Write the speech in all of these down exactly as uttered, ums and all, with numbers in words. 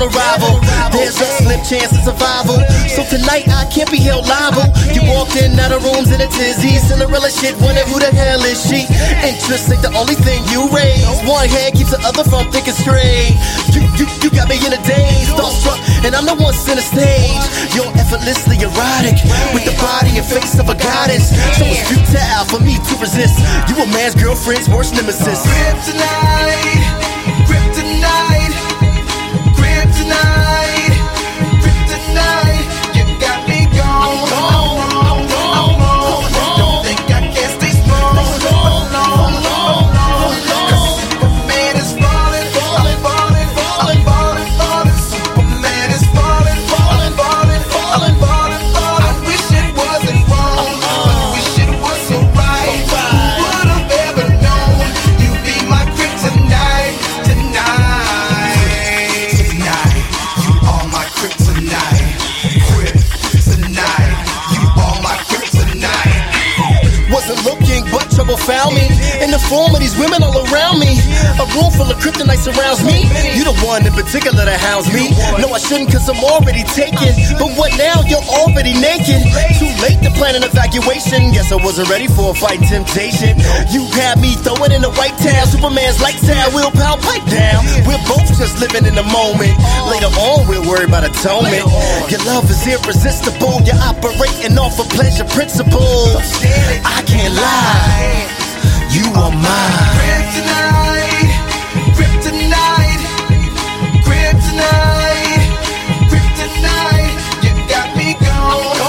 a rival. There's a slim chance of survival. So tonight I can't be held liable. You walked in out of rooms in a tizzy. Cinderella shit, wondering who the hell is she? Interest ain't the only thing you raise. One hand keeps the other from thinking straight. You, you, you got me in a daze, starstruck, and I'm the one center stage. You're effortlessly erotic, with the body and face of a goddess. So it's futile for me to resist. You a man's girlfriend's worst nemesis. Kryptonite, kryptonite, kryptonite, kryptonite. You got me gone. Don't think I can stay strong. Cause Superman is falling, falling, falling, falling, falling, falling. Superman is falling, falling, falling, falling, falling, falling. I wish it wasn't wrong, but I wish it was so right. Who would have ever known you'd be my kryptonite tonight? Tonight, you are my kryptonite. Kryptonite, you are my kryptonite. Wasn't looking, but trouble found me in the form of these women all around me. A room full of kryptonite surrounds me. You the one in particular that hounds me. No, I shouldn't, cause I'm already taken. But what now? You're already naked. Too late to plan an evacuation. Guess I wasn't ready for a fight temptation. You had me throwing in the white towel. Superman's light tower, we'll power pipe down. We're both just living in the moment. Later on, we'll worry about atonement. Your love is irresistible. You're operating off a pleasure principle. I can't lie, you are mine. Kryptonite, kryptonite, kryptonite, kryptonite. You got me gone.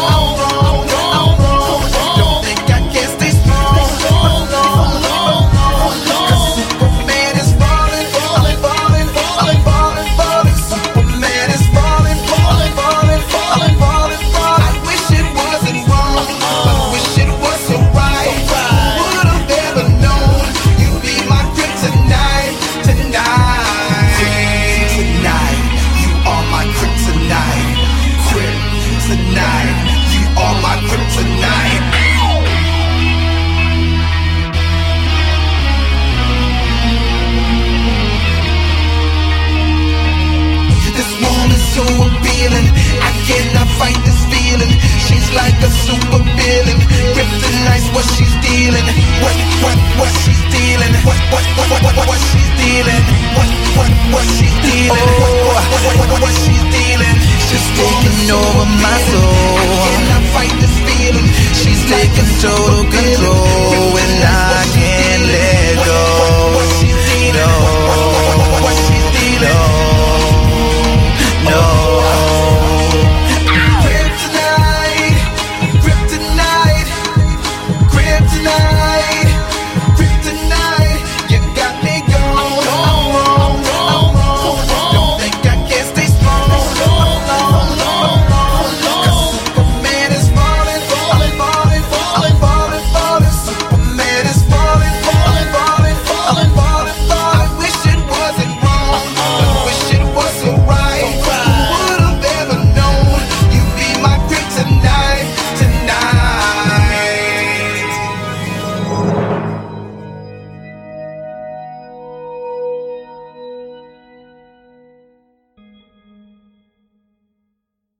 Don't think I can stay strong. Cause Superman is falling, falling, falling, falling, falling, falling. Superman is falling, falling, falling, falling, falling, falling. I wish it wasn't wrong, but I wish it was so right. Who would have ever known you'd be my kryptonite tonight? Tonight, you are my kryptonite. Kryptonite, you are my kryptonite. This woman's so appealing, I cannot fight this feeling. She's like a super villain. Kryptonite's what she's dealing. What, what, what she's dealing. What, what, what, what, what, what she's dealing. What, what, what she's dealing. What, what, what, what, what she's dealing. She's taking over my soul.